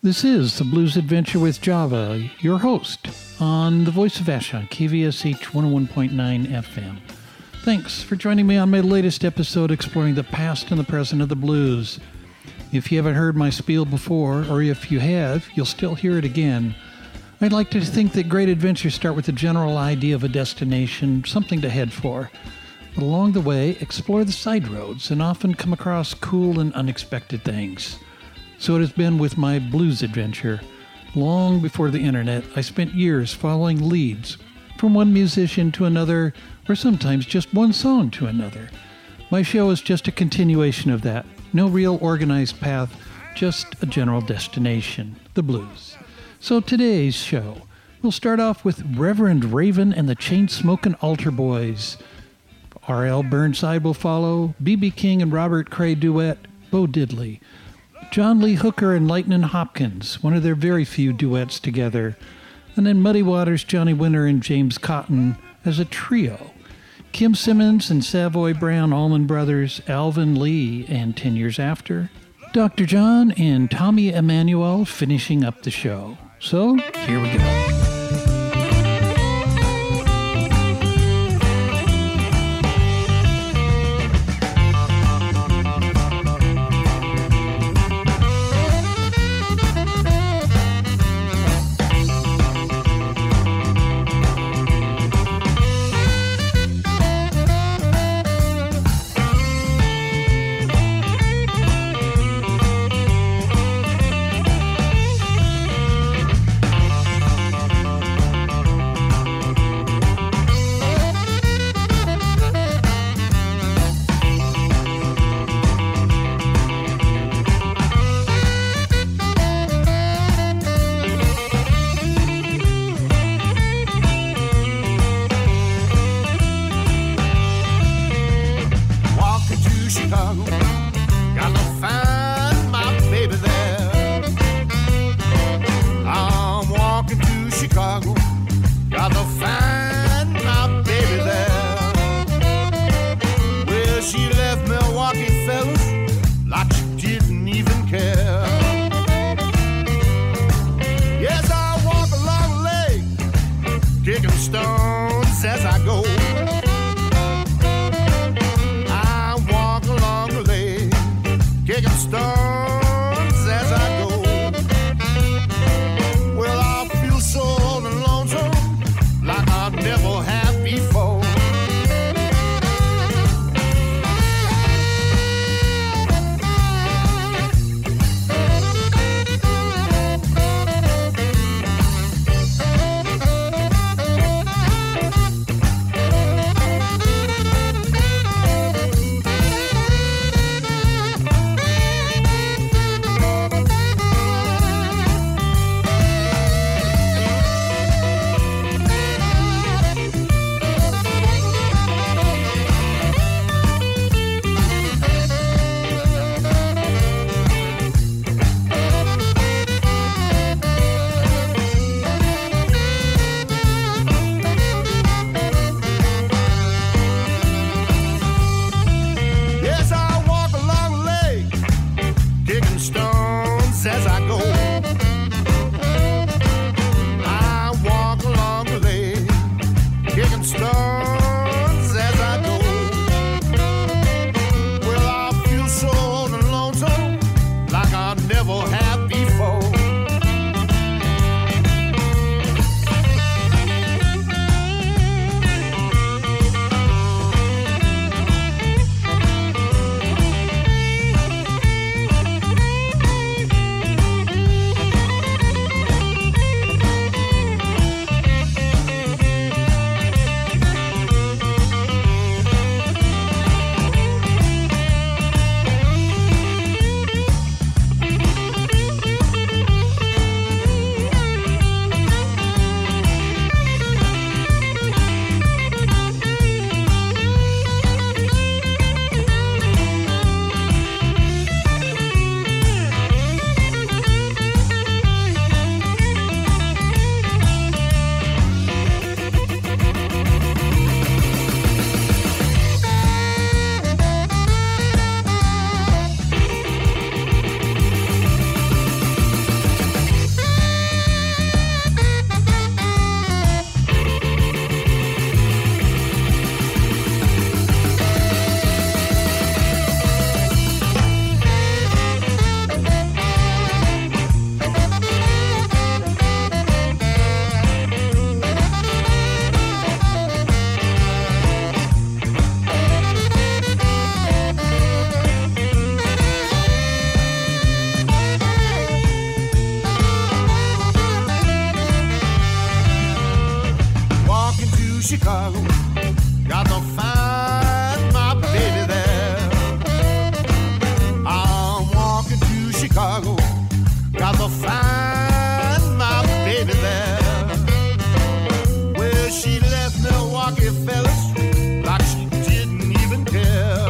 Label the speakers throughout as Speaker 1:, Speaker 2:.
Speaker 1: This is The Blues Adventure with Java, your host on the Voice of Vashon, KVSH 101.9 FM. Thanks for joining me on my latest episode exploring the past and the present of the blues. If you haven't heard my spiel before, or if you have, you'll still hear it again. I'd like to think that great adventures start with a general idea of a destination, something to head for. But along the way, explore the side roads and often come across cool and unexpected things. So it has been with my blues adventure. Long before the internet, I spent years following leads from one musician to another, or sometimes just one song to another. My show is just a continuation of that. No real organized path, just a general destination, the blues. So today's show, we'll start off with Reverend Raven and the Chain-Smokin' Altar Boys. R.L. Burnside will follow, B.B. King and Robert Cray duet, Bo Diddley. John Lee Hooker and Lightnin' Hopkins, one of their very few duets together. And then Muddy Waters, Johnny Winter, and James Cotton as a trio. Kim Simmons and Savoy Brown Allman Brothers, Alvin Lee, and 10 Years After. Dr. John and Tommy Emmanuel finishing up the show. So, here we go.
Speaker 2: Chicago. Got to find my baby there. I'm walking to Chicago. Got to find my baby there. Well, she left Milwaukee, fellas, like she didn't even care.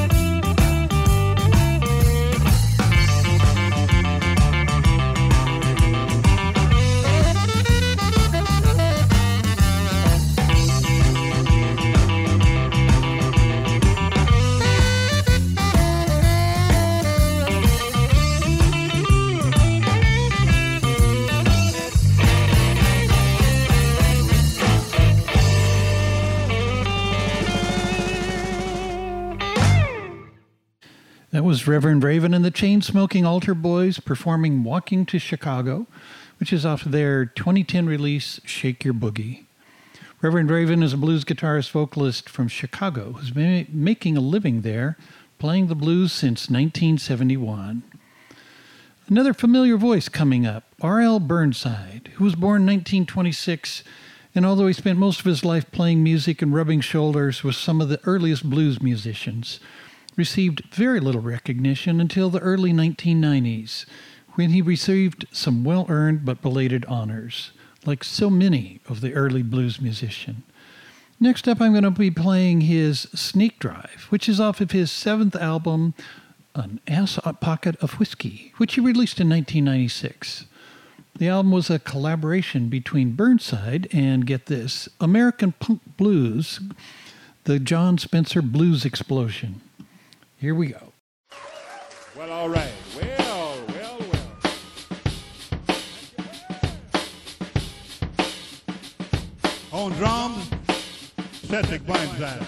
Speaker 1: That was Reverend Raven and the Chain-Smoking Altar Boys performing Walking to Chicago, which is off their 2010 release, Shake Your Boogie. Reverend Raven is a blues guitarist vocalist from Chicago who's been making a living there, playing the blues since 1971. Another familiar voice coming up, R.L. Burnside, who was born in 1926, and although he spent most of his life playing music and rubbing shoulders with some of the earliest blues musicians, received very little recognition until the early 1990s, when he received some well-earned but belated honors, like so many of the early blues musicians. Next up, I'm going to be playing his Snake Drive, which is off of his 7th album, An Ass Pocket of Whiskey, which he released in 1996. The album was a collaboration between Burnside and, get this, American Punk Blues, the John Spencer Blues Explosion. Here we go.
Speaker 3: Well, all right. Well. On drums, Cedric Burnside.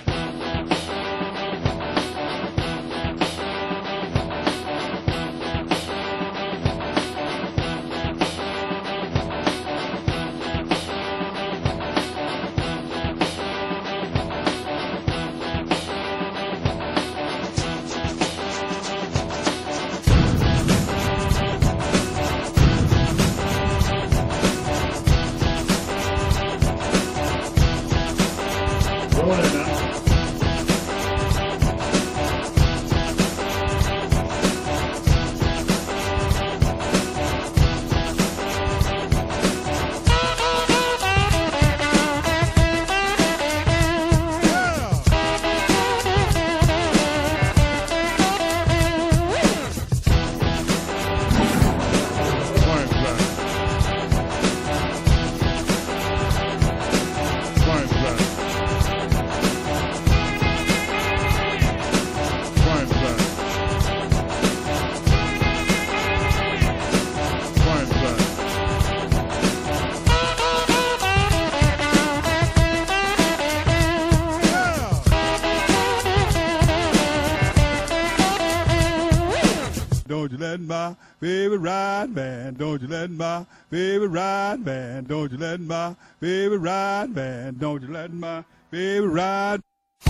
Speaker 3: Don't you let my baby ride, man. Don't you let my baby ride, man. Don't you let my baby ride, man. Don't you let my baby ride.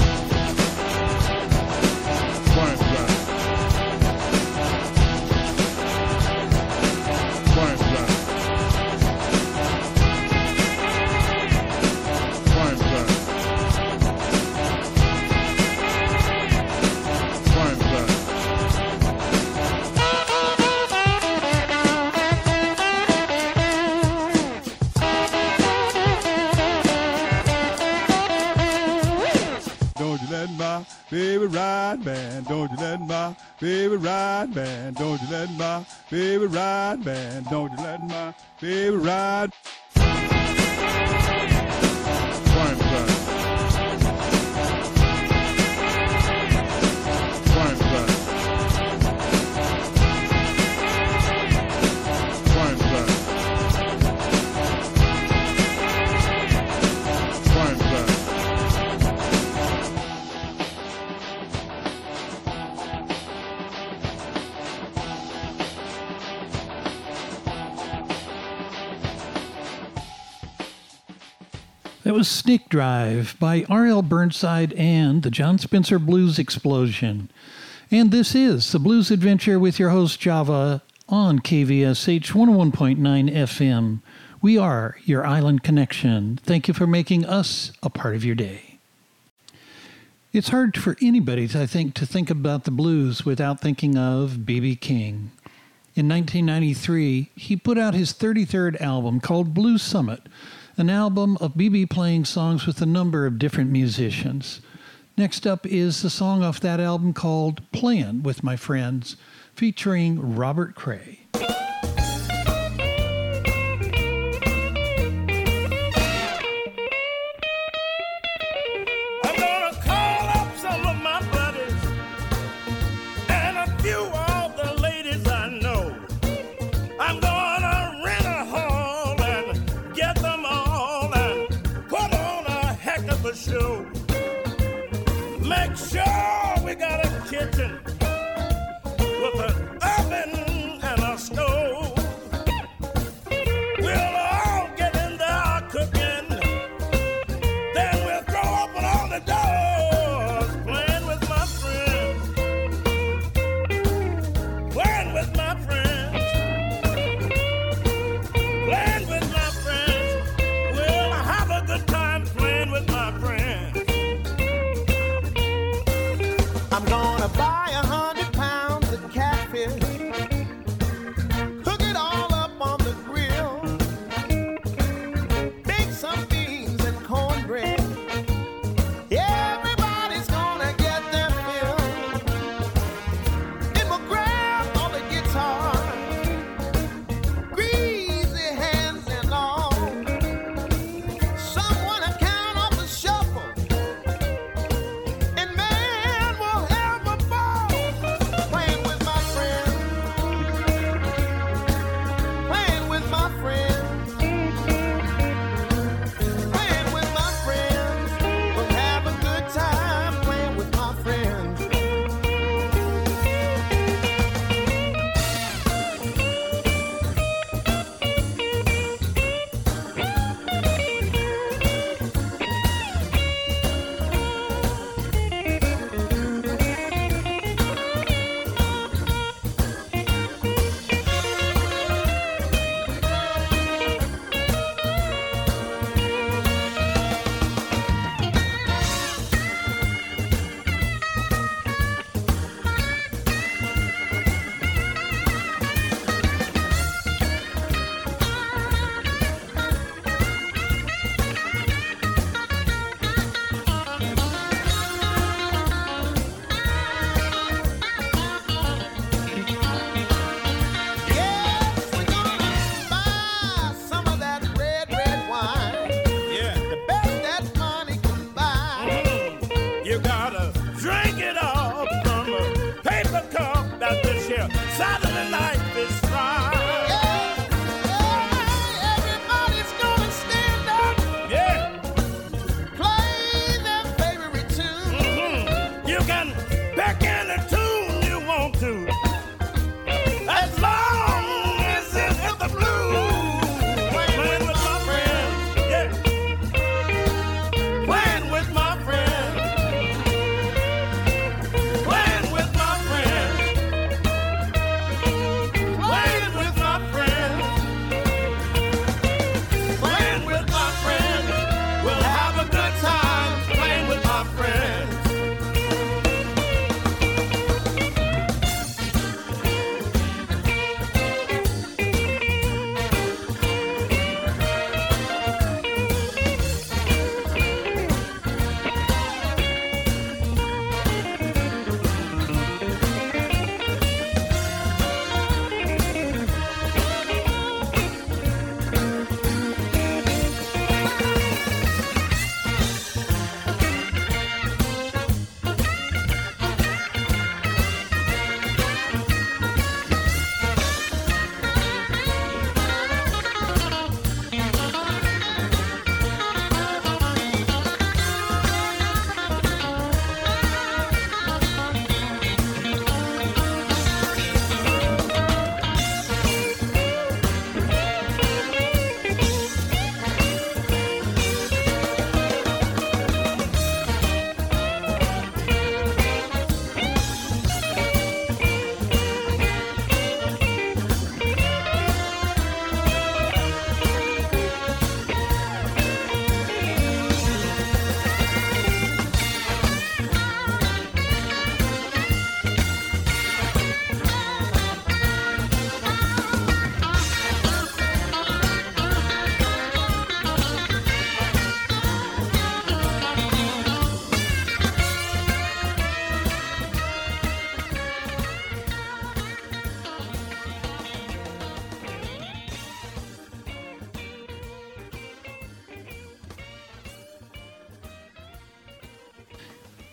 Speaker 3: Baby ride, man, don't you let my baby ride, man, don't you let my baby ride, man, don't you let my baby ride.
Speaker 1: That was Snake Drive by R.L. Burnside and the John Spencer Blues Explosion. And this is The Blues Adventure with your host Java on KVSH 101.9 FM. We are your island connection. Thank you for making us a part of your day. It's hard for anybody, I think, to think about the blues without thinking of B.B. King. In 1993, he put out his 33rd album called Blues Summit, an album of B.B. playing songs with a number of different musicians. Next up is the song off that album called Playin' with My Friends, featuring Robert Cray.
Speaker 4: Show. Make sure we got a kitchen with an oven and a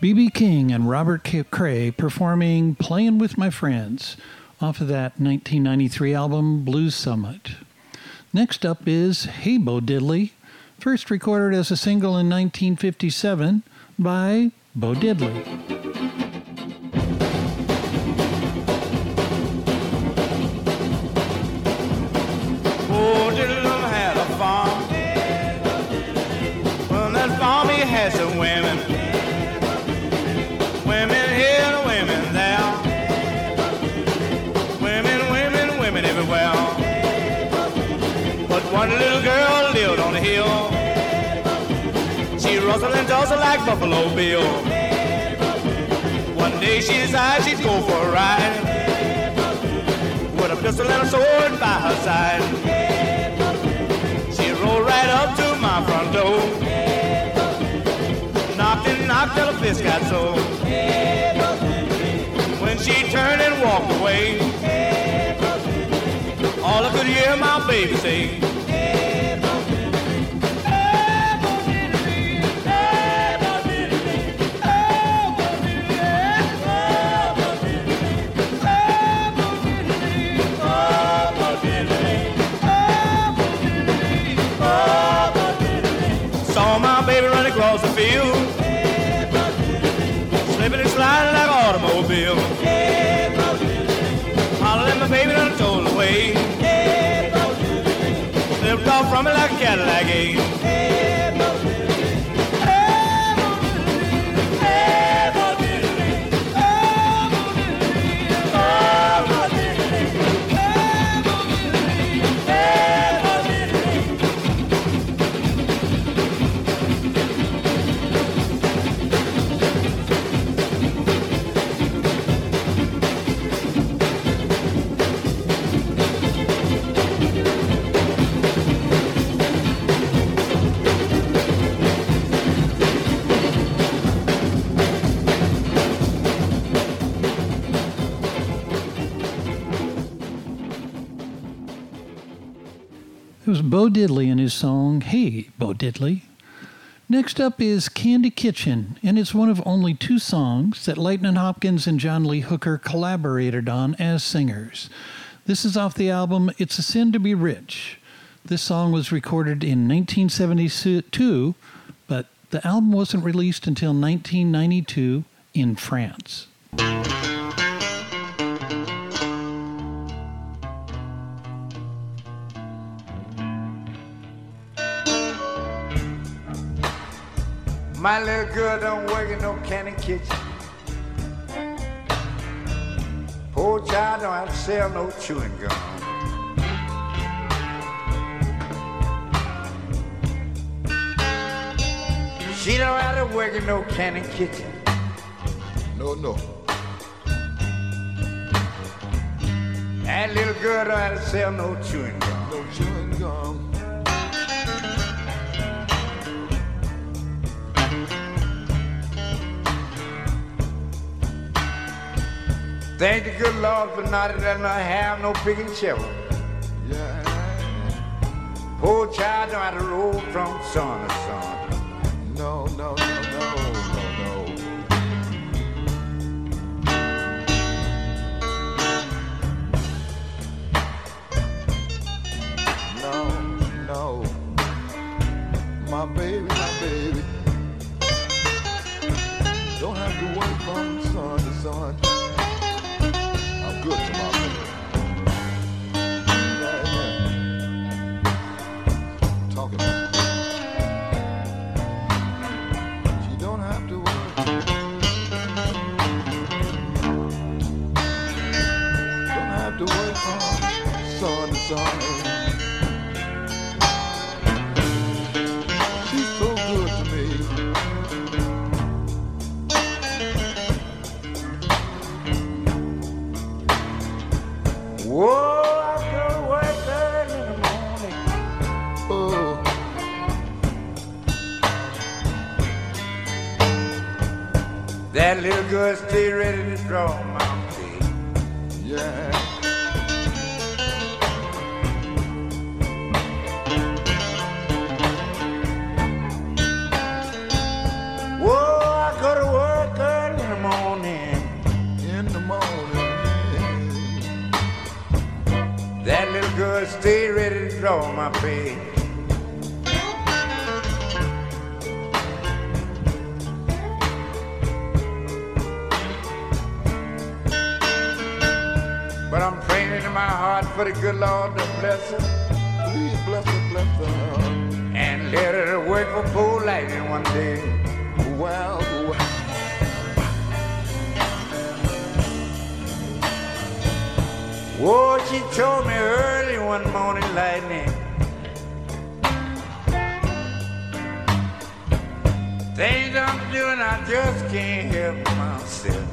Speaker 1: B.B. King and Robert Cray performing Playing With My Friends off of that 1993 album Blues Summit. Next up is Hey Bo Diddley, first recorded as a single in 1957 by Bo Diddley.
Speaker 5: Bo Diddley had a farm. On that farm he had some women. Women here and women there. Women everywhere. But one little girl lived on the hill. She rustled and tussled like Buffalo Bill. One day she decided she'd go for a ride, with a pistol and a sword by her side. She rode right up to my front door, knocked and knocked till the fist got sore. When she turned and walked away, all I could hear my baby say, saw my baby running across the field, slipping and sliding like an automobile. Hollered at my baby and I told her away, slipped off from me like a Cadillac game.
Speaker 1: It was Bo Diddley and his song, Hey, Bo Diddley. Next up is Candy Kitchen, and it's one of only two songs that Lightnin' Hopkins and John Lee Hooker collaborated on as singers. This is off the album It's a Sin to Be Rich. This song was recorded in 1972, but the album wasn't released until 1992 in France.
Speaker 6: My little girl don't work in no candy kitchen. Poor child don't have to sell no chewing gum. She don't have to work in no candy kitchen.
Speaker 2: No.
Speaker 6: That little girl don't have to sell no chewing gum.
Speaker 2: No chewing gum.
Speaker 6: Thank the good Lord for not letting her have no picking shovel.
Speaker 2: Yeah.
Speaker 6: Poor child don't have to roll from sun to sun.
Speaker 2: No. No. My baby. Don't have to wait from sun to sun. I'm good to my baby. Yeah. Talking about it. She don't have to work. Don't have to wait from sun to sun. She's so good to me.
Speaker 6: Whoa, I go to work early in the morning.
Speaker 2: Oh,
Speaker 6: That little girl stay ready to draw my pay.
Speaker 2: yeah.
Speaker 6: Whoa, I go to work get ready to draw my pay. But I'm praying in my heart for the good Lord to bless her. Please bless her, bless her. And let her work for poor lightning one day. Well, well. Whoa, she told me early one morning, lightning. Things I'm doing, I just can't help myself.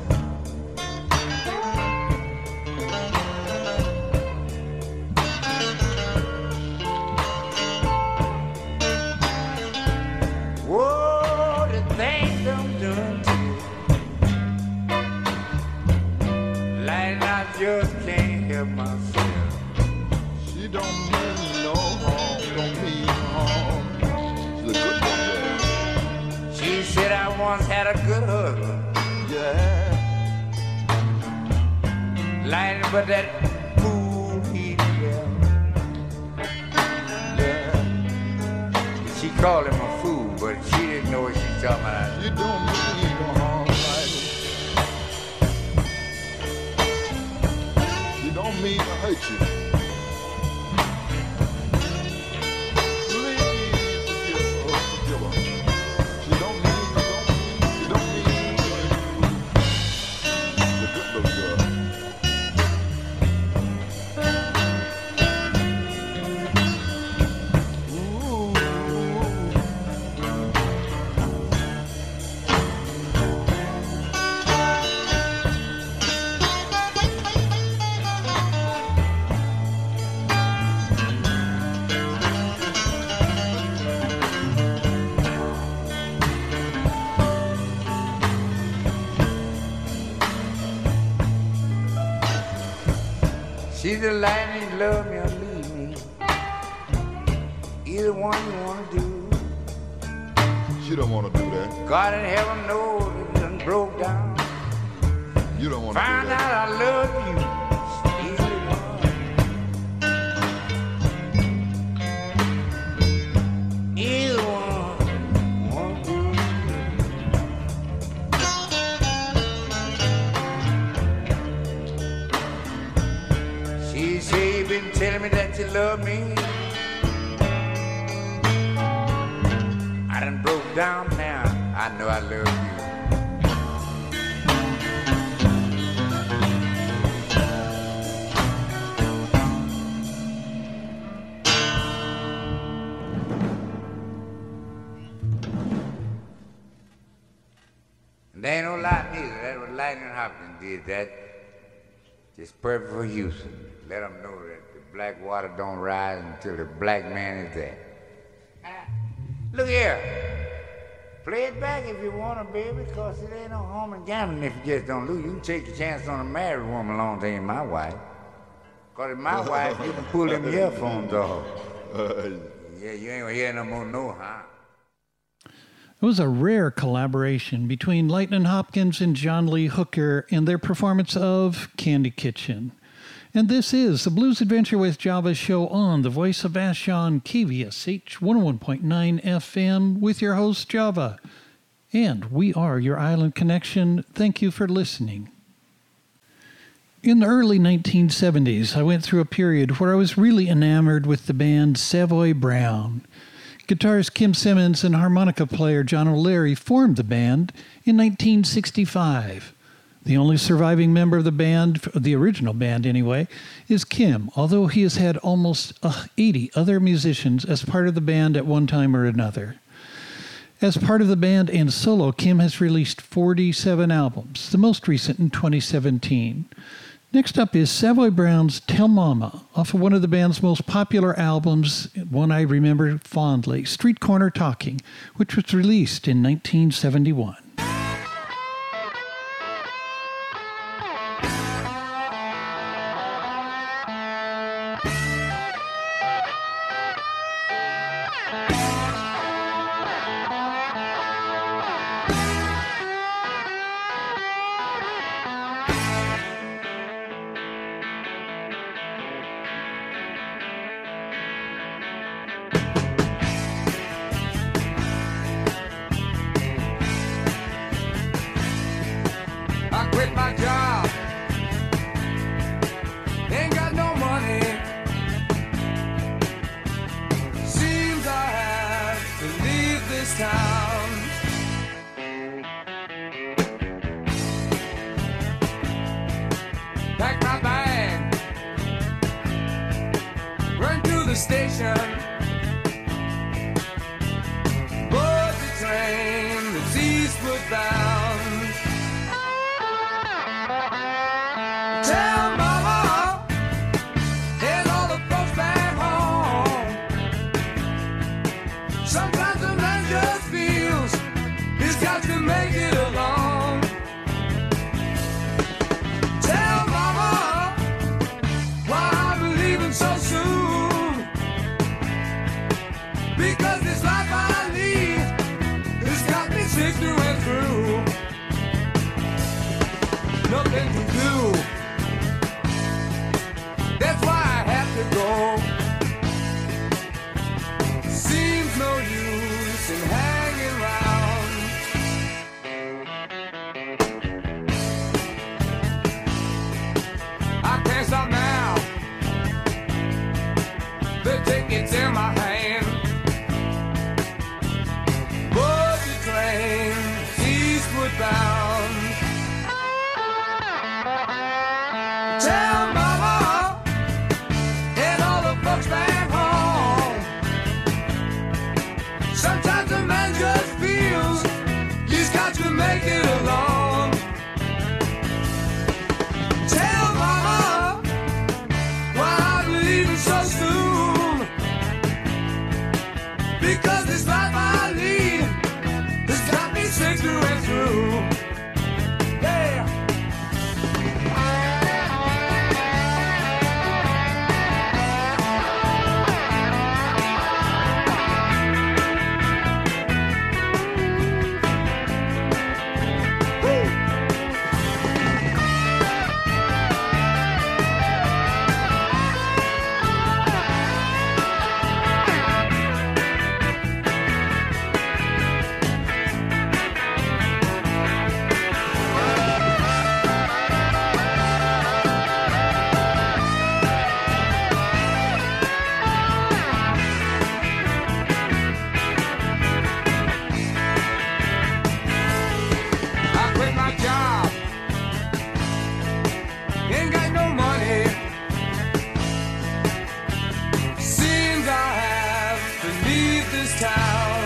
Speaker 6: Whoa, the things I'm doing too. Lightning, I just can't help myself.
Speaker 7: She don't mean no harm, don't mean harm. She's a good woman.
Speaker 6: She said I once had a good husband.
Speaker 7: Yeah.
Speaker 6: Lightning, but that fool he left.
Speaker 7: Yeah.
Speaker 6: She called him a fool, but she didn't know what she was talking about.
Speaker 7: She don't mean no harm, Lightning. She don't mean to hurt you. Please forgive her. She don't mean to hurt you. She's a good little girl. Ooh.
Speaker 6: She's the lightning, you love me or leave me. Either one you wanna do.
Speaker 7: She don't want to do that.
Speaker 6: God in heaven knows it done broke down.
Speaker 7: You don't want to do
Speaker 6: Find
Speaker 7: that.
Speaker 6: out I love you. Either one. Either one won't do. She say you been telling me that you love me. I done broke down now. I know I love you. There ain't no lie neither. That was Lightning Hopkins did that. Just perfect for Houston. Let them know that the black water don't rise until the black man is there. Look here. Play it back if you want to, baby, because it ain't no harm in gambling if you just don't lose. You can take your chance on a married woman long as it ain't my wife. Because if my wife, you can pull them earphones off. Yeah, you ain't gonna hear no more no, huh?
Speaker 1: It was a rare collaboration between Lightning Hopkins and John Lee Hooker in their performance of Candy Kitchen. And this is the Blues Adventure with Java show on the Voice of Vashon, KVSH 101.9 FM with your host Java. And we are your island connection. Thank you for listening. In the early 1970s, I went through a period where I was really enamored with the band Savoy Brown. Guitarist Kim Simmons and harmonica player John O'Leary formed the band in 1965. The only surviving member of the band, the original band anyway, is Kim, although he has had almost 80 other musicians as part of the band at one time or another. As part of the band and solo, Kim has released 47 albums, the most recent in 2017. Next up is Savoy Brown's Tell Mama, off of one of the band's most popular albums, one I remember fondly, Street Corner Talking, which was released in 1971.
Speaker 5: station. Board the train that's eastward bound. Tell mama and all the folks back home. Sometimes a man just feels he's got to make it alone. Tell mama why I'm leaving so soon. Because this life I lead has got me sick through and through. Nothing to do. That's why I have to go. Seems no use in hanging around. I can't stop now. The ticket's in my hand. Board the train, eastward bound. Tell mama and all the folks back home. Sometimes a man just feels he's got to make it alone. Tell mama why I'm leaving so soon. Because this life I lead has got me sick through and through. Yeah. I quit my job. Ain't got no money. Seems I have to leave this town.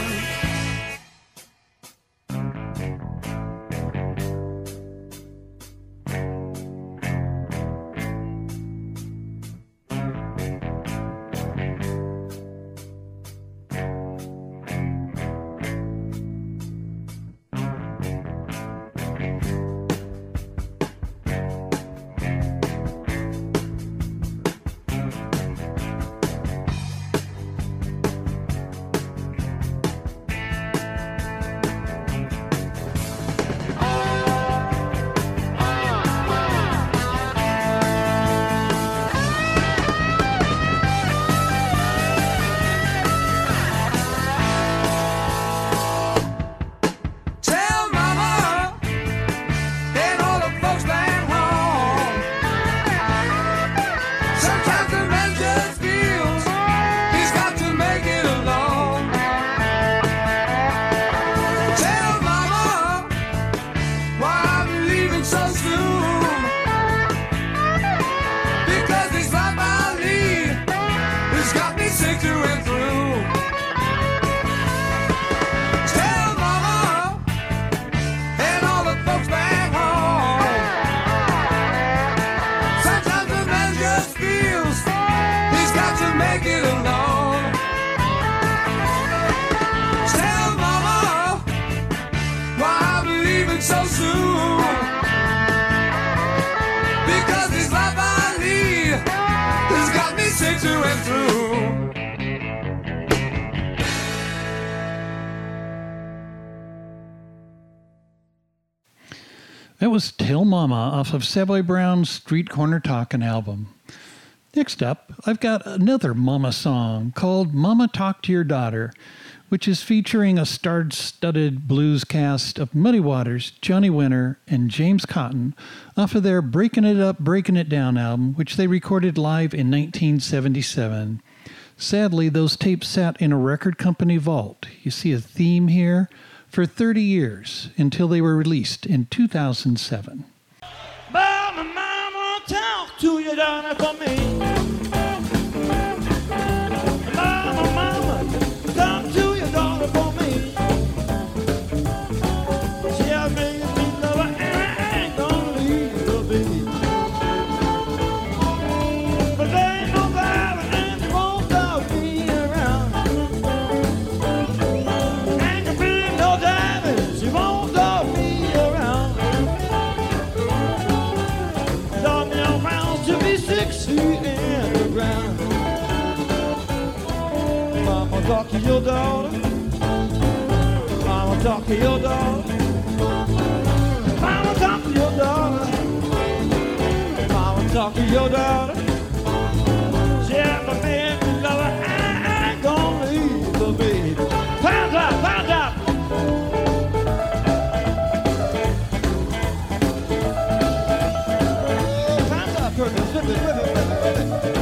Speaker 5: Tell mama and all the folks back home. Sometimes a man just feels he's got to make it alone. Tell mama why I'm leaving so soon. Because this life I lead has got me sick through and through. Tell mama and all the folks back home. Sometimes a man just feels he's got to make it alone. Tell mama why I'm leaving so soon. Because this life I lead has got me sick through and through.
Speaker 1: That was Tell Mama off of Savoy Brown's Street Corner Talkin' album. Next up, I've got another Mama song called Mama Talk to Your Daughter, which is featuring a star-studded blues cast of Muddy Waters, Johnny Winter, and James Cotton off of their Breaking It Up, Breaking It Down album, which they recorded live in 1977. Sadly, those tapes sat in a record company vault. You see a theme here? For 30 years, until they were released in 2007.
Speaker 4: But my mama talk to your daughter for me.
Speaker 8: talk to your daughter. Mama, talk to your daughter. Mama, talk to your daughter. Mama, talk to your daughter. She had my baby lover. I ain't gonna leave the baby. Pound up, pound up. Pound up, Curtis. Whip it, whip it, whip it, whip it.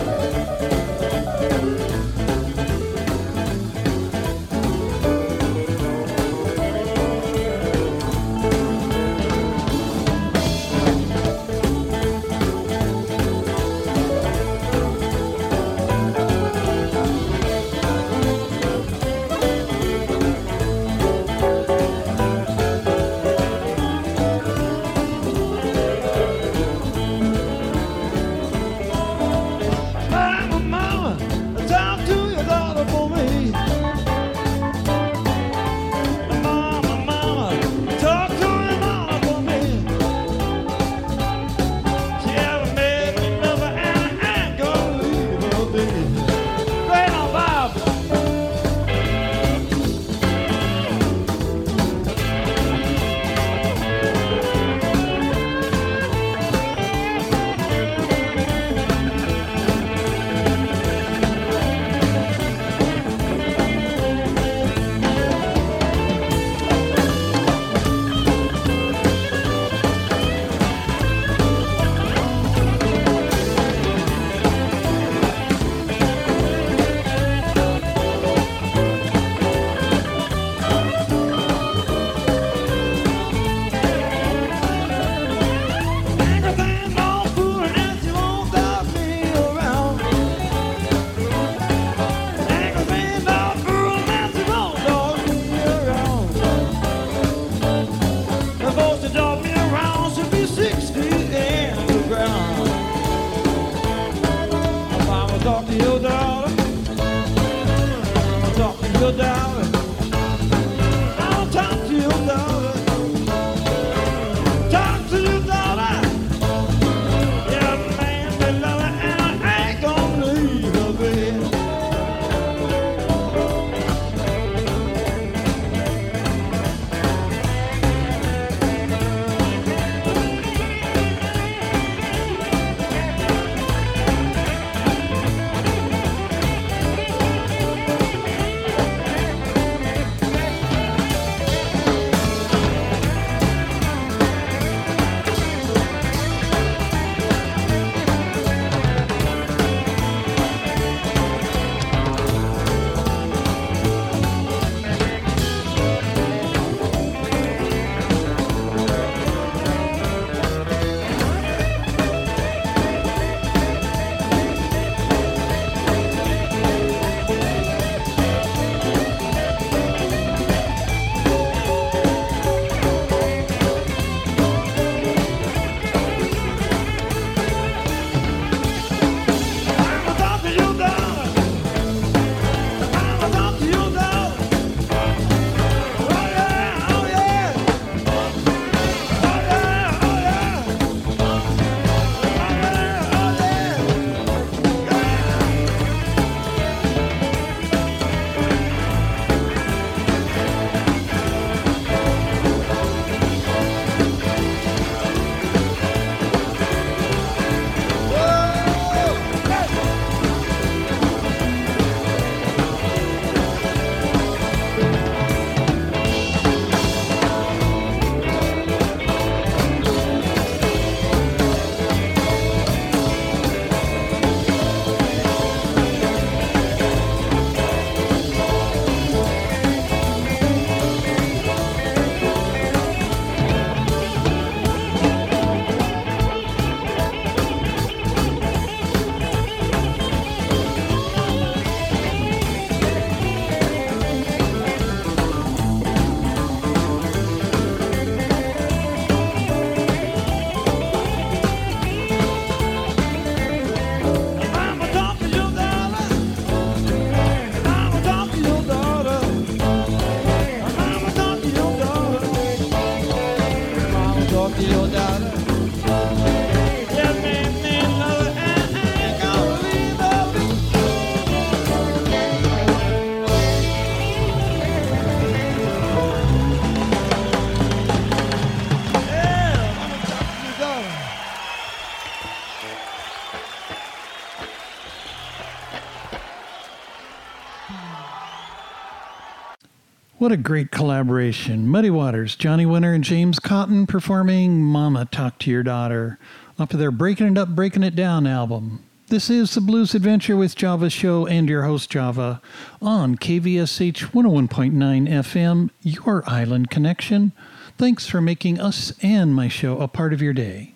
Speaker 1: What a great collaboration. Muddy Waters, Johnny Winter and James Cotton performing Mama Talk to Your Daughter off of their Breaking It Up, Breaking It Down album. This is the Blues Adventure with Java show and your host Java on KVSH 101.9 FM, your island connection. Thanks for making us and my show a part of your day.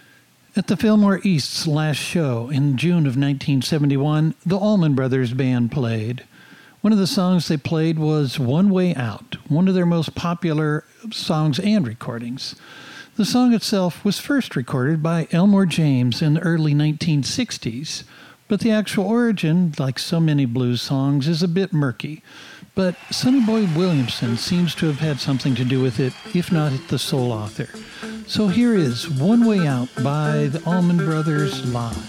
Speaker 1: At the Fillmore East's last show in June of 1971, the Allman Brothers Band played. One of the songs they played was One Way Out, one of their most popular songs and recordings. The song itself was first recorded by Elmore James in the early 1960s, but the actual origin, like so many blues songs, is a bit murky. But Sonny Boy Williamson seems to have had something to do with it, if not the sole author. So here is One Way Out by the Allman Brothers live.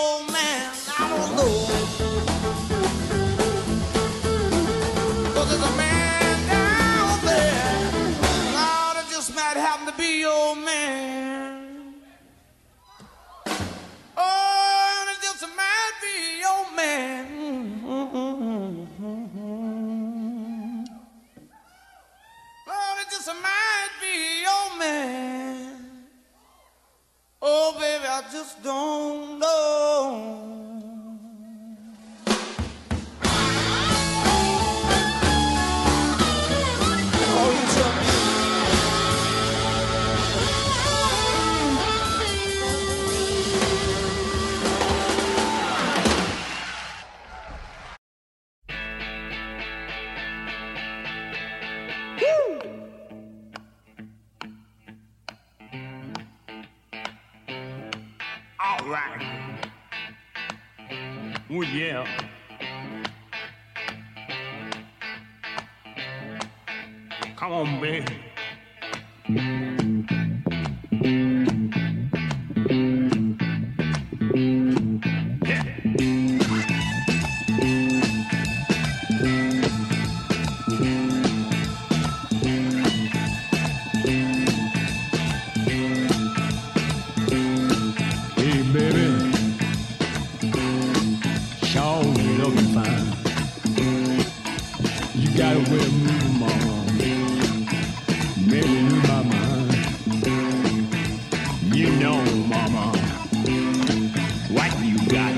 Speaker 2: Cause there's a
Speaker 4: just don't know. Oh, you tell me.
Speaker 5: All right. Oh, yeah. Come on, baby.
Speaker 8: Hey, baby, sure you looking fine. You got a way of moving, mama, make me lose my mind. You know, mama, what you got?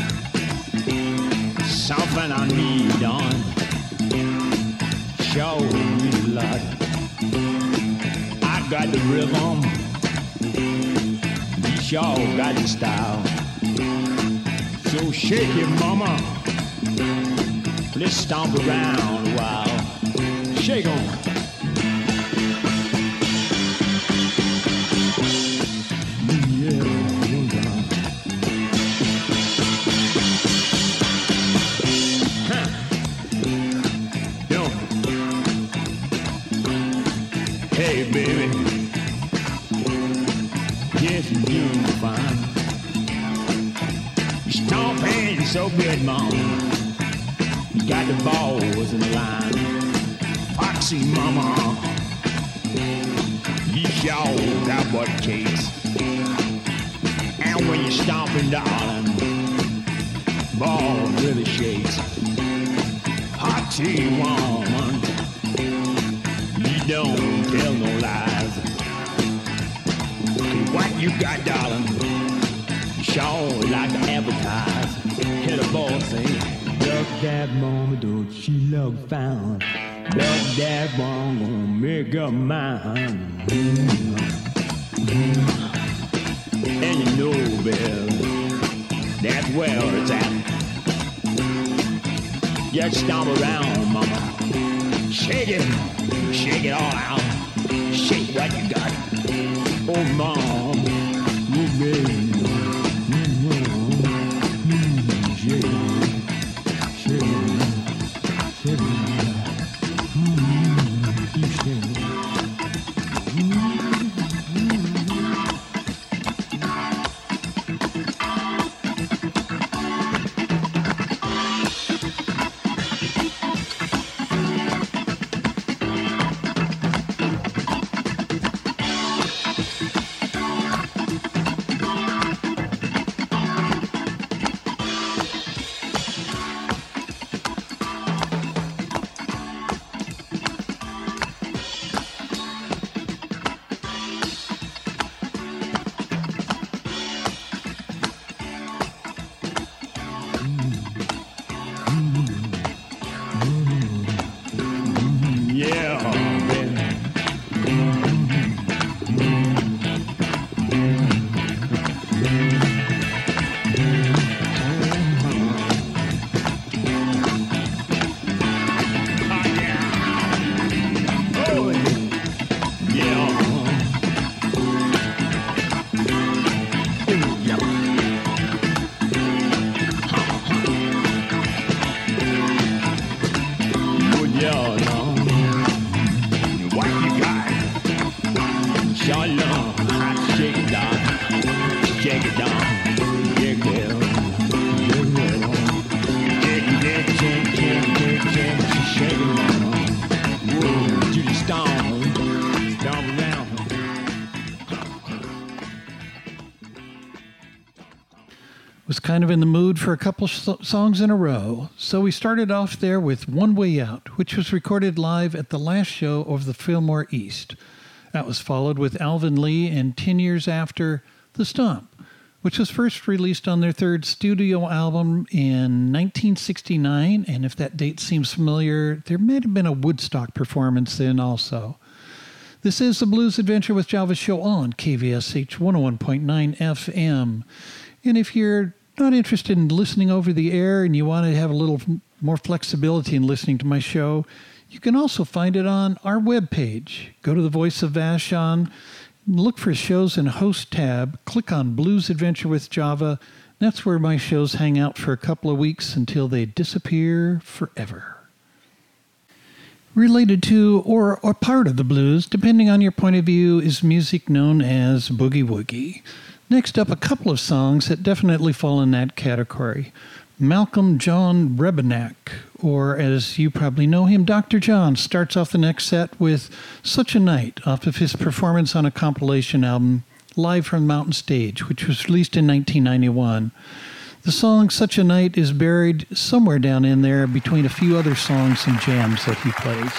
Speaker 8: Something I need on. Sure need a lot. I got the rhythm. Y'all got the style. So shake it, mama. Let's stomp around a while. Shake on. Yeah, huh. Yo. Hey, baby. Yes, you're doing fine. You're stomping so good, mama. You got the balls in the line. Foxy, mama. You sure got what it takes. And when you're stomping, darling, ball really shakes. Foxy, woman. You don't tell no lies. What you got, darling? Sure like to advertise. Hear the boy say, look that mama, don't she look fine? Look that one gonna make her mine. And you know, Bill, that's where it's at. Just stomp around, mama. Shake it all out. Shake what you got. Oh, mom, oh, baby, shake
Speaker 1: Was kind of in the mood for a couple songs in a row, so we started off there with One Way Out, which was recorded live at the last show of the Fillmore East. That was followed with Alvin Lee and 10 years after, The Stomp, which was first released on their third studio album in 1969. And if that date seems familiar, there may have been a Woodstock performance then also. This is the Blues Adventure with Java show on KVSH 101.9 FM. And if you're not interested in listening over the air and you want to have a little more flexibility in listening to my show, you can also find it on our webpage. Go to the Voice of Vashon, look for shows in Host tab, click on Blues Adventure with Java. That's where my shows hang out for a couple of weeks until they disappear forever. Related to or part of the blues, depending on your point of view, is music known as boogie woogie. Next up, a couple of songs that definitely fall in that category. Malcolm John Rebennack, or as you probably know him, Dr. John, starts off the next set with Such a Night off of his performance on a compilation album, Live from the Mountain Stage, which was released in 1991. The song Such a Night is buried somewhere down in there between a few other songs and jams that he plays.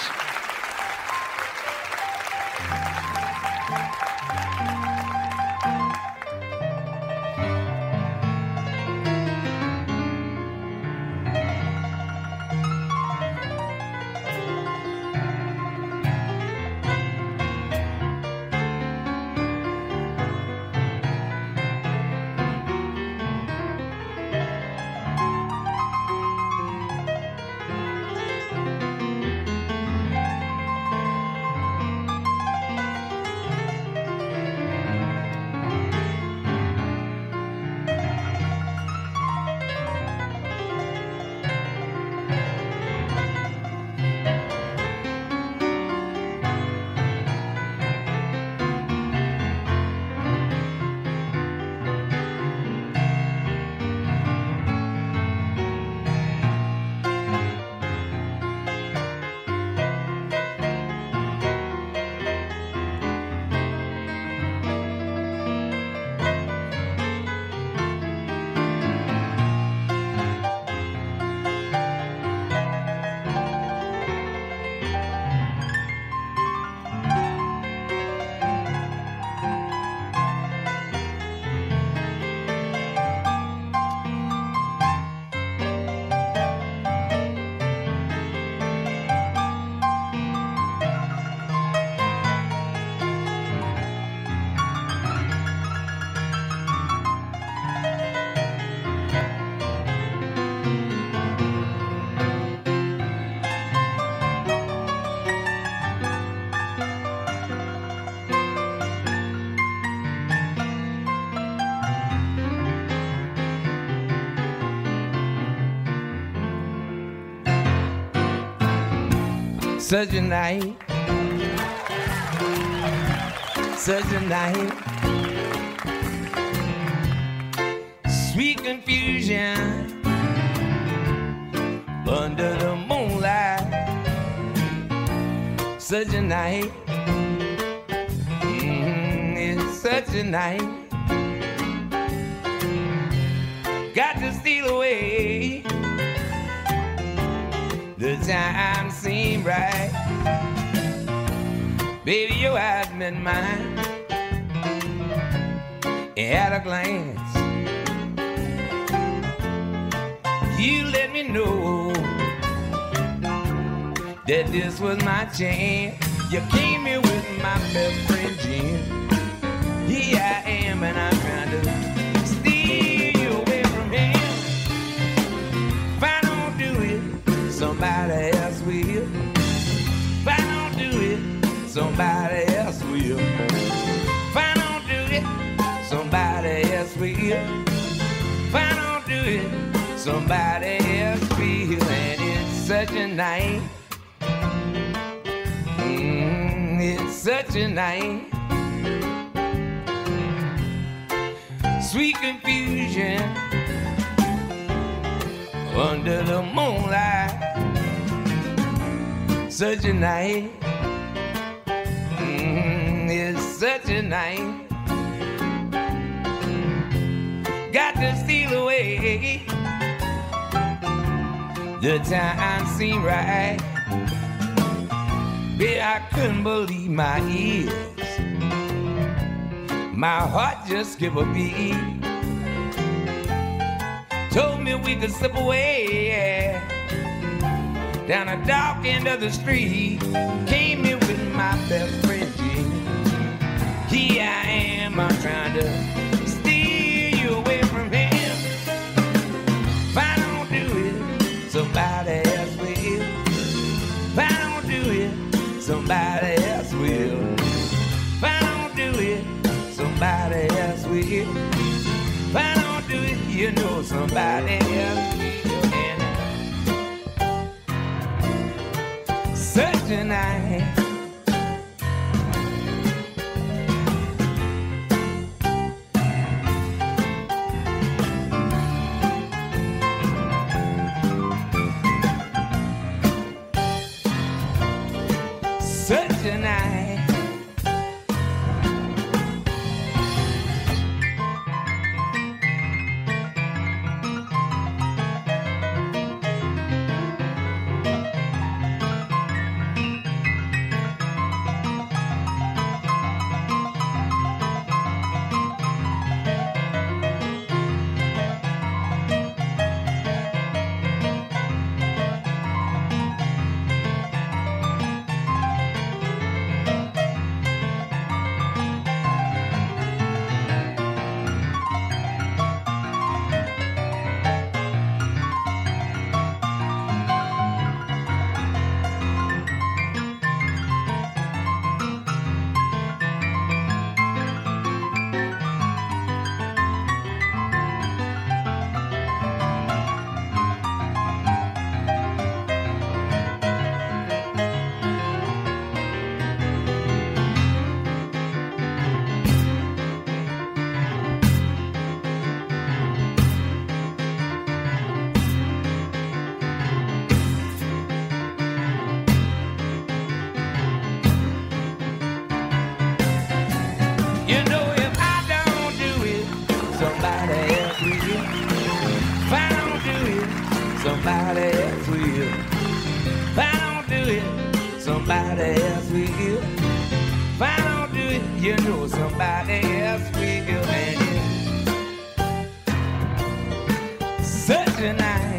Speaker 9: Such a night, such a night, sweet confusion under the moonlight. Such a night, it's such a night. Got to steal away. The time seemed right. Baby, your eyes met mine at a glance. You let me know that this was my chance. You came here with my best friend Jim. Here I am and I'm trying to steal you away from him. If I don't do it, somebody else will. If I don't do it, somebody else will. If I don't do it, somebody else will. If I don't do it, somebody else will. And it's such a night. It's such a night. Sweet confusion under the moonlight. Such a night, it's such a night. Got to steal away. The time seemed right. Baby, I couldn't believe my ears. My heart just skipped a beat. told me we could slip away down a dark end of the street. Came here with my best friend Jim. Here I am, I'm trying to steer you away from him. If I don't do it, somebody else will. If I don't do it, somebody else will. If I don't do it, somebody else will. If I don't do it, you know somebody else will. And such a night. Such a night. Somebody else will. If I don't do it, somebody else will. If I don't do it, you know somebody else will. And it's such a night.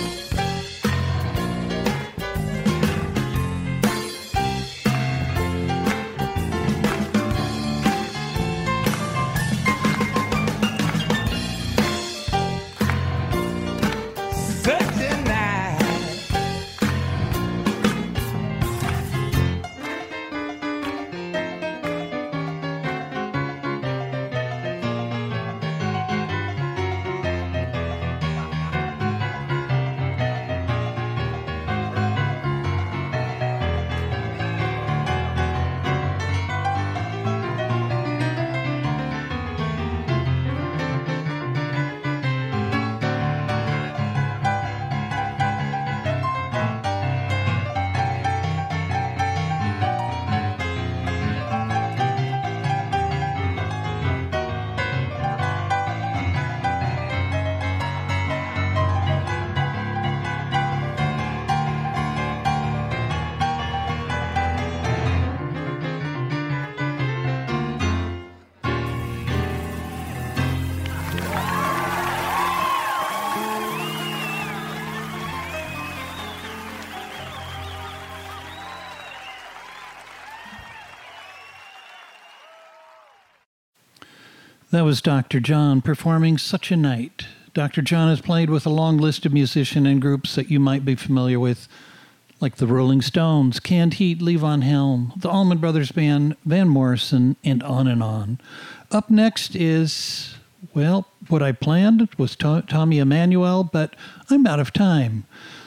Speaker 1: That was Dr. John performing Such a Night. Dr. John has played with a long list of musicians and groups that you might be familiar with, like the Rolling Stones, Canned Heat, Levon Helm, the Allman Brothers Band, Van Morrison, and on and on. Up next is, well, what I planned was Tommy Emmanuel, but I'm out of time.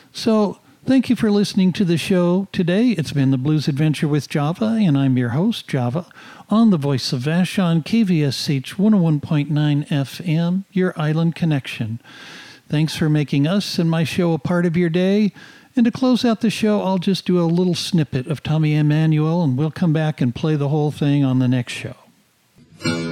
Speaker 1: So thank you for listening to the show today. It's been the Blues Adventure with Java, and I'm your host, Java, on the Voice of Vashon, KVSH 101.9 FM, your island connection. Thanks for making us and my show a part of your day. And to close out the show, I'll just do a little snippet of Tommy Emmanuel, and we'll come back and play the whole thing on the next show.